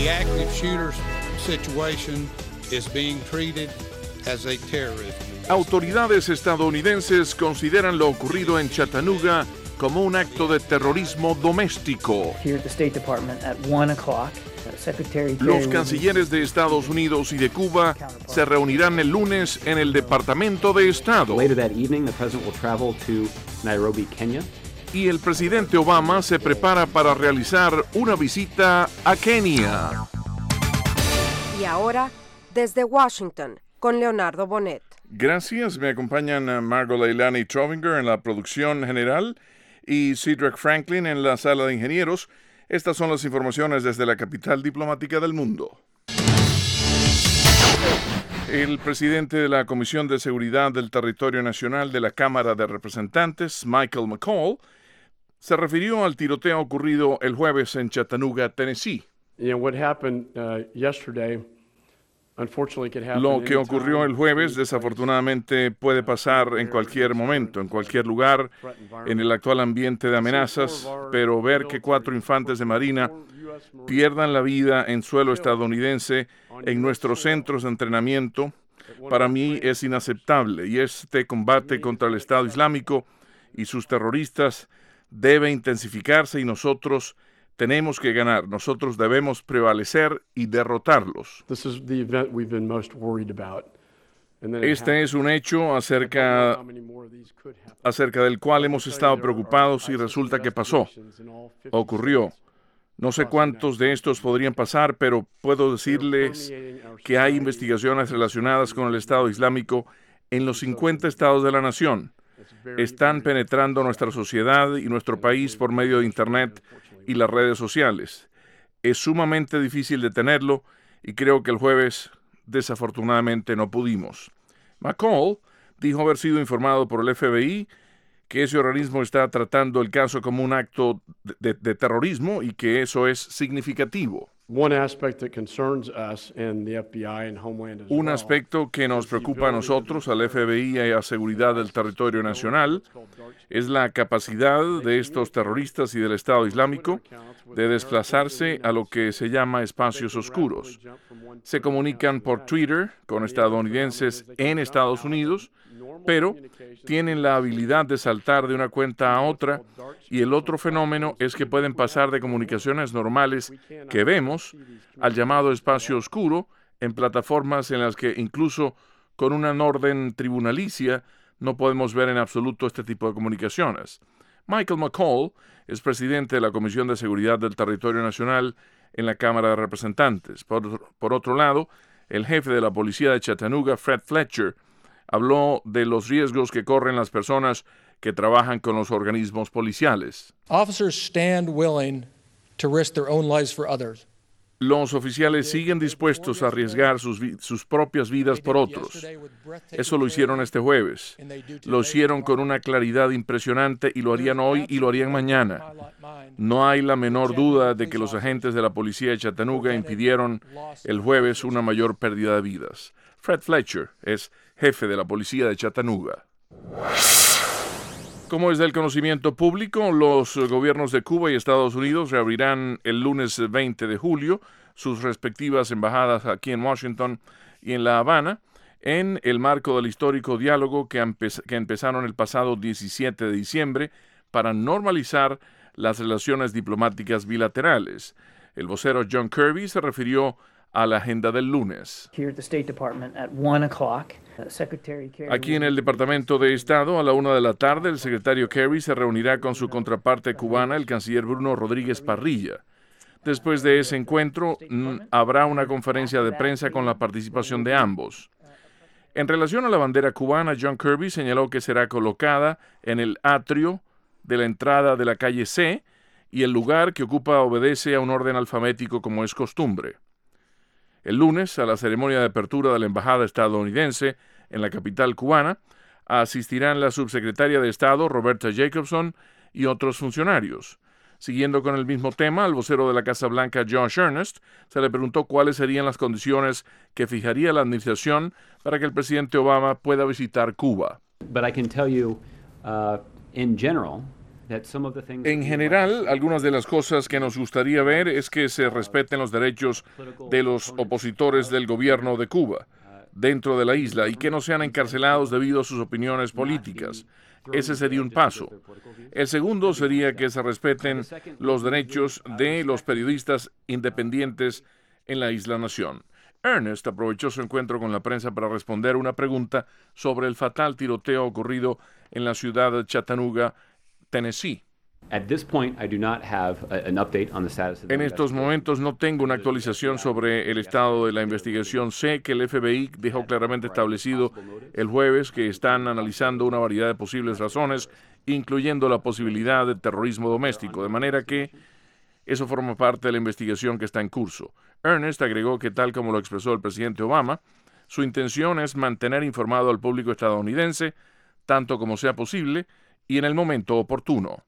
The active shooter situation is being treated as a terrorism. Autoridades estadounidenses consideran lo ocurrido en Chattanooga como un acto de terrorismo doméstico. Los cancilleres de Estados Unidos y de Cuba se reunirán el lunes en el Departamento de Estado. Y el presidente Obama se prepara para realizar una visita a Kenia. Y ahora, desde Washington, con Leonardo Bonet. Gracias, me acompañan Margot Leilani Trovinger en la producción general y Cedric Franklin en la sala de ingenieros. Estas son las informaciones desde la capital diplomática del mundo. El presidente de la Comisión de Seguridad del Territorio Nacional de la Cámara de Representantes, Michael McCaul, se refirió al tiroteo ocurrido el jueves en Chattanooga, Tennessee. Lo que ocurrió el jueves desafortunadamente puede pasar en cualquier momento, en cualquier lugar, en el actual ambiente de amenazas, pero ver que 4 infantes de Marina pierdan la vida en suelo estadounidense en nuestros centros de entrenamiento, para mí es inaceptable, y este combate contra el Estado Islámico y sus terroristas debe intensificarse y nosotros tenemos que ganar, nosotros debemos prevalecer y derrotarlos. Este es un hecho acerca del cual hemos estado preocupados y resulta que pasó, ocurrió. No sé cuántos de estos podrían pasar, pero puedo decirles que hay investigaciones relacionadas con el Estado Islámico en los 50 estados de la nación. Están penetrando nuestra sociedad y nuestro país por medio de Internet y las redes sociales. Es sumamente difícil detenerlo y creo que el jueves desafortunadamente no pudimos. McCaul dijo haber sido informado por el FBI que ese organismo está tratando el caso como un acto de terrorismo y que eso es significativo. Un aspecto que nos preocupa a nosotros, al FBI y a Seguridad del Territorio Nacional, es la capacidad de estos terroristas y del Estado Islámico de desplazarse a lo que se llama espacios oscuros. Se comunican por Twitter con estadounidenses en Estados Unidos, pero tienen la habilidad de saltar de una cuenta a otra, y el otro fenómeno es que pueden pasar de comunicaciones normales que vemos al llamado espacio oscuro en plataformas en las que incluso con una orden tribunalicia no podemos ver en absoluto este tipo de comunicaciones. Michael McCaul es presidente de la Comisión de Seguridad del Territorio Nacional en la Cámara de Representantes. Por otro lado, el jefe de la policía de Chattanooga, Fred Fletcher, habló de los riesgos que corren las personas que trabajan con los organismos policiales. Officers stand willing to risk their own lives for others. Los oficiales siguen dispuestos a arriesgar sus propias vidas por otros. Eso lo hicieron este jueves. Lo hicieron con una claridad impresionante y lo harían hoy y lo harían mañana. No hay la menor duda de que los agentes de la policía de Chattanooga impidieron el jueves una mayor pérdida de vidas. Fred Fletcher es jefe de la policía de Chattanooga. Como es del conocimiento público, los gobiernos de Cuba y Estados Unidos reabrirán el lunes 20 de julio sus respectivas embajadas aquí en Washington y en La Habana, en el marco del histórico diálogo que empezaron el pasado 17 de diciembre para normalizar las relaciones diplomáticas bilaterales. El vocero John Kirby se refirió a la agenda del lunes. Aquí en el Departamento de Estado, a la 1 de la tarde, el secretario Kerry se reunirá con su contraparte cubana, el canciller Bruno Rodríguez Parrilla. Después de ese encuentro, habrá una conferencia de prensa con la participación de ambos. En relación a la bandera cubana, John Kirby señaló que será colocada en el atrio de la entrada de la calle C y el lugar que ocupa obedece a un orden alfabético como es costumbre. El lunes, a la ceremonia de apertura de la embajada estadounidense en la capital cubana, asistirán la subsecretaria de Estado, Roberta Jacobson, y otros funcionarios. Siguiendo con el mismo tema, al vocero de la Casa Blanca, Josh Earnest, se le preguntó cuáles serían las condiciones que fijaría la administración para que el presidente Obama pueda visitar Cuba. But I can tell you, in general, En general, algunas de las cosas que nos gustaría ver es que se respeten los derechos de los opositores del gobierno de Cuba dentro de la isla y que no sean encarcelados debido a sus opiniones políticas. Ese sería un paso. El segundo sería que se respeten los derechos de los periodistas independientes en la isla nación. Ernest aprovechó su encuentro con la prensa para responder una pregunta sobre el fatal tiroteo ocurrido en la ciudad de Chattanooga, Tennessee. En estos momentos no tengo una actualización sobre el estado de la investigación. Sé que el FBI dejó claramente establecido el jueves que están analizando una variedad de posibles razones, incluyendo la posibilidad de terrorismo doméstico, de manera que eso forma parte de la investigación que está en curso. Ernest agregó que, tal como lo expresó el presidente Obama, su intención es mantener informado al público estadounidense tanto como sea posible y en el momento oportuno.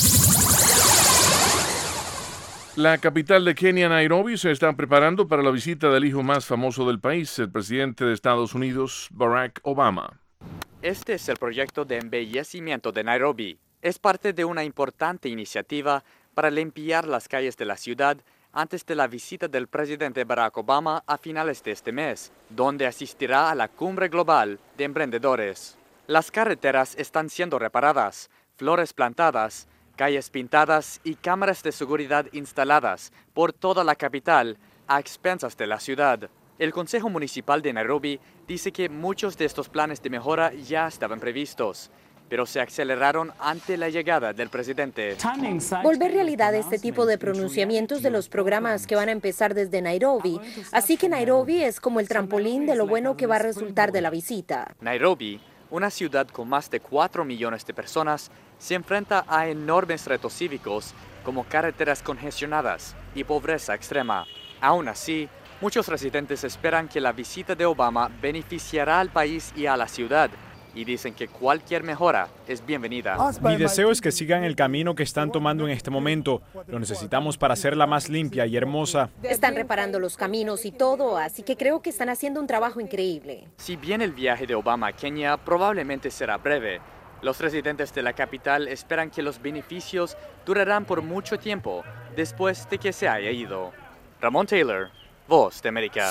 La capital de Kenia, Nairobi, se está preparando para la visita del hijo más famoso del país, el presidente de Estados Unidos, Barack Obama. Este es el proyecto de embellecimiento de Nairobi. Es parte de una importante iniciativa para limpiar las calles de la ciudad antes de la visita del presidente Barack Obama a finales de este mes, donde asistirá a la cumbre global de emprendedores. Las carreteras están siendo reparadas, flores plantadas, calles pintadas y cámaras de seguridad instaladas por toda la capital a expensas de la ciudad. El Consejo Municipal de Nairobi dice que muchos de estos planes de mejora ya estaban previstos, pero se aceleraron ante la llegada del presidente. Volver realidad este tipo de pronunciamientos de los programas que van a empezar desde Nairobi. Así que Nairobi es como el trampolín de lo bueno que va a resultar de la visita. Nairobi, una ciudad con más de 4 millones de personas, se enfrenta a enormes retos cívicos como carreteras congestionadas y pobreza extrema. Aún así, muchos residentes esperan que la visita de Obama beneficiará al país y a la ciudad, y dicen que cualquier mejora es bienvenida. Mi deseo es que sigan el camino que están tomando en este momento. Lo necesitamos para hacerla más limpia y hermosa. Están reparando los caminos y todo, así que creo que están haciendo un trabajo increíble. Si bien el viaje de Obama a Kenia probablemente será breve, los residentes de la capital esperan que los beneficios durarán por mucho tiempo después de que se haya ido. Ramón Taylor, Voz de América.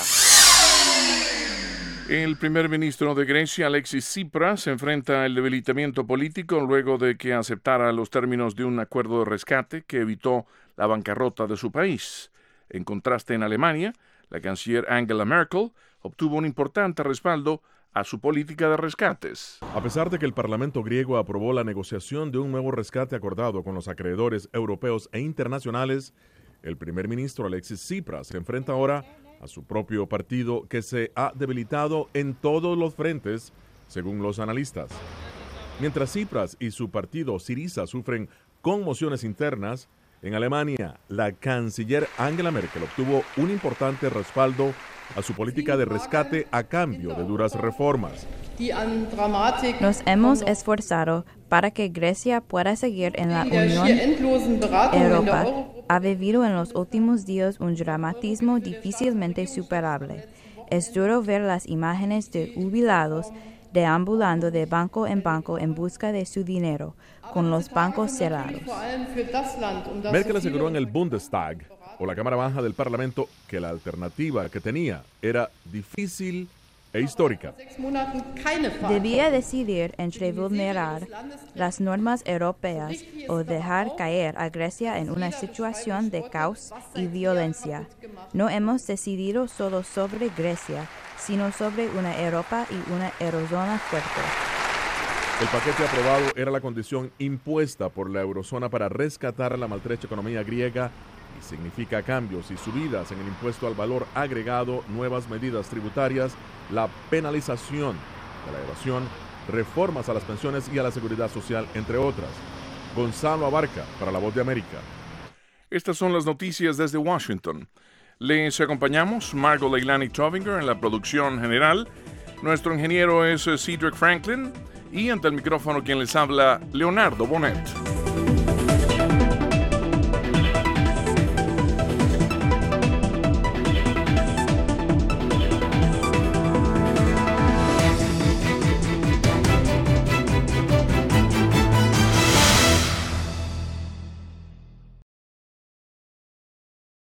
El primer ministro de Grecia, Alexis Tsipras, enfrenta el debilitamiento político luego de que aceptara los términos de un acuerdo de rescate que evitó la bancarrota de su país. En contraste, en Alemania, la canciller Angela Merkel obtuvo un importante respaldo a su política de rescates. A pesar de que el Parlamento griego aprobó la negociación de un nuevo rescate acordado con los acreedores europeos e internacionales, el primer ministro Alexis Tsipras se enfrenta ahora a su propio partido, que se ha debilitado en todos los frentes, según los analistas. Mientras Tsipras y su partido Syriza sufren conmociones internas, en Alemania, la canciller Angela Merkel obtuvo un importante respaldo a su política de rescate a cambio de duras reformas. Nos hemos esforzado para que Grecia pueda seguir en la Unión Europea. Ha vivido en los últimos días un dramatismo difícilmente superable. Es duro ver las imágenes de jubilados deambulando de banco en busca de su dinero, con los bancos cerrados. Merkel aseguró en el Bundestag, o la Cámara Baja del Parlamento, que la alternativa que tenía era difícil e histórica. Debía decidir entre vulnerar las normas europeas o dejar caer a Grecia en una situación de caos y violencia. No hemos decidido solo sobre Grecia, sino sobre una Europa y una eurozona fuerte. El paquete aprobado era la condición impuesta por la eurozona para rescatar la maltrecha economía griega y significa cambios y subidas en el impuesto al valor agregado, nuevas medidas tributarias, la penalización de la evasión, reformas a las pensiones y a la seguridad social, entre otras. Gonzalo Abarca, para La Voz de América. Estas son las noticias desde Washington. Les acompañamos Margot Leilani Tovinger en la producción general. Nuestro ingeniero es Cedric Franklin y ante el micrófono quien les habla, Leonardo Bonet.